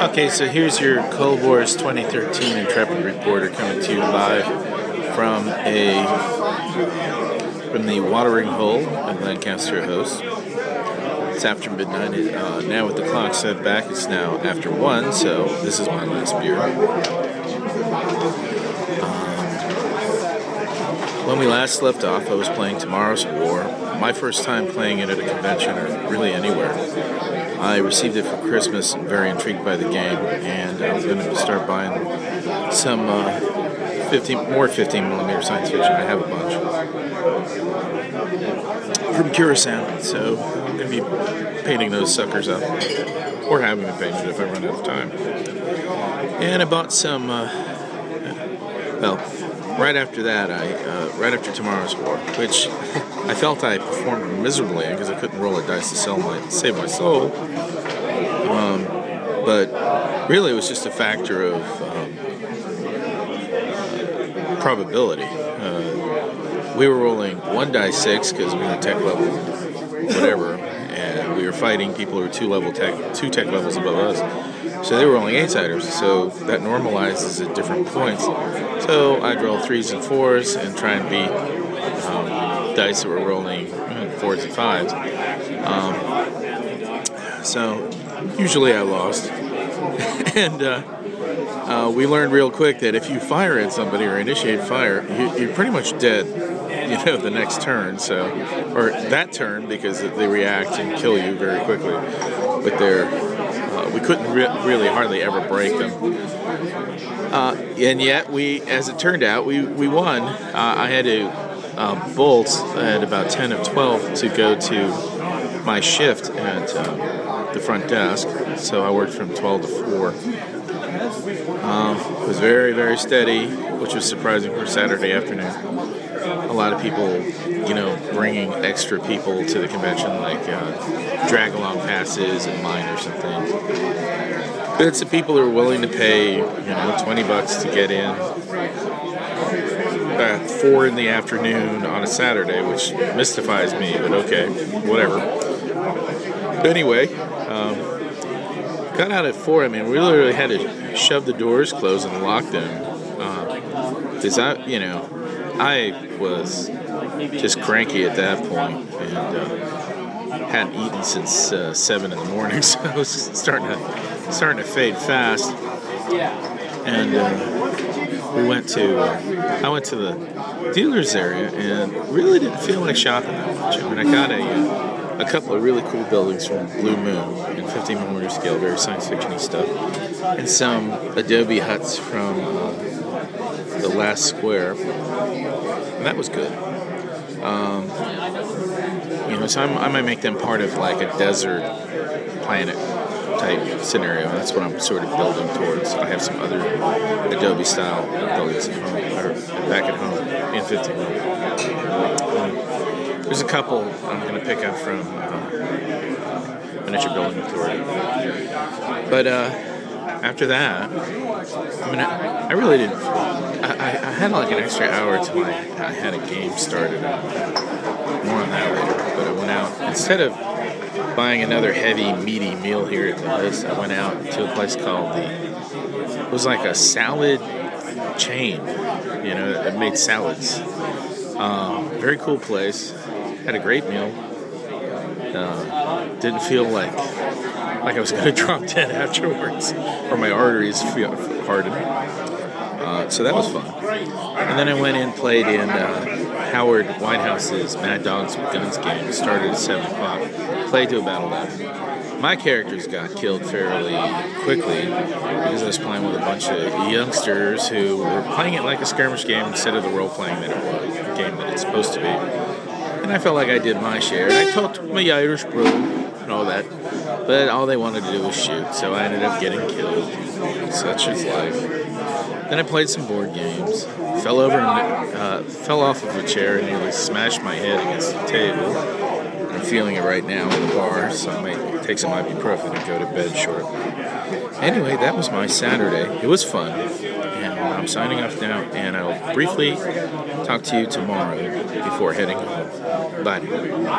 Okay, so here's your Cold Wars 2013 Intrepid reporter coming to you live from the Watering Hole in Lancaster House. It's after midnight. Now with the clock set back, it's now after 1, so this is my last beer. When we last left off, I was playing Tomorrow's War. My first time playing it at a convention or really anywhere. I received it for Christmas and very intrigued by the game, and I was going to start buying some 15mm science fiction. I have a bunch from Curacao, so I'm going to be painting those suckers up, or having them painted if I run out of time. And I bought some, right after that, right after Tomorrow's War, which I felt I performed miserably because I couldn't roll a dice to save my soul. But really, it was just a factor of probability. We were rolling 1d6 because we were tech level, whatever, and we were fighting people who were two tech levels above us. So they were rolling 8-siders, so that normalizes at different points. So I'd roll 3s and 4s and try and beat dice that were rolling 4s and 5s. So usually I lost. And we learned real quick that if you fire at somebody or initiate fire, you're pretty much dead, the next turn. Or that turn, because they react and kill you very quickly. But we couldn't really hardly ever break them. And yet, as it turned out, we won. I had to bolt at about 10 of 12 to go to my shift at the front desk. So I worked from 12 to 4. It was very, very steady, which was surprising for Saturday afternoon. A lot of people, bringing extra people to the convention, like drag-along passes and minors and things. But it's the people who are willing to pay, $20 to get in at 4 in the afternoon on a Saturday, which mystifies me, but okay, whatever. But anyway, got out at 4. We literally had to shove the doors closed and lock them. Because I was just cranky at that point and hadn't eaten since 7 in the morning, so I was starting to fade fast. And I went to the dealer's area and really didn't feel like shopping that much. I got a couple of really cool buildings from Blue Moon in 15mm scale, very science fiction-y stuff, and some adobe huts from the last square, and that was good. So I might make them part of like a desert planet type scenario. That's what I'm sort of building towards. I have some other adobe style buildings at home, or back at home in 15mm. There's a couple I'm going to pick up from Miniature Building Authority. But after that, I really didn't. I had like an extra hour till I had a game started. More on that later. But I went out, instead of buying another heavy, meaty meal here at the list, I went out to a place called it was like a salad chain. It made salads. Very cool place. Had a great meal. Didn't feel like I was going to drop dead afterwards, or my arteries hardened. So that was fun. And then I went in, played in Howard Whitehouse's Mad Dogs with Guns game. It started at 7 o'clock. Played to about 11. My characters got killed fairly quickly because I was playing with a bunch of youngsters who were playing it like a skirmish game instead of the role-playing game that it's supposed to be. And I felt like I did my share. And I talked my Irish brew and all that. But all they wanted to do was shoot, so I ended up getting killed. Such is life. Then I played some board games. Fell off of a chair and nearly smashed my head against the table. I'm feeling it right now in the bar, so I might take some ibuprofen and go to bed shortly. Anyway, that was my Saturday. It was fun, and I'm signing off now, and I'll briefly talk to you tomorrow before heading home. Bye.